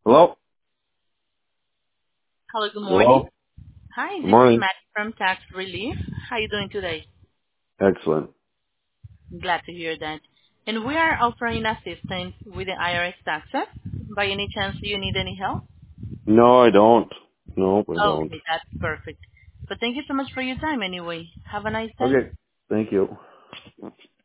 Hello? Hello, good morning. Hello? Hi, Good this is morning. Matt from Tax Relief. How are you doing today? Excellent. Glad to hear that. And we are offering assistance with the IRS taxes. By any chance, do you need any help? No, I don't. No, I don't. Okay, that's perfect. But thank you so much for your time anyway. Have a nice day. Okay. Thank you.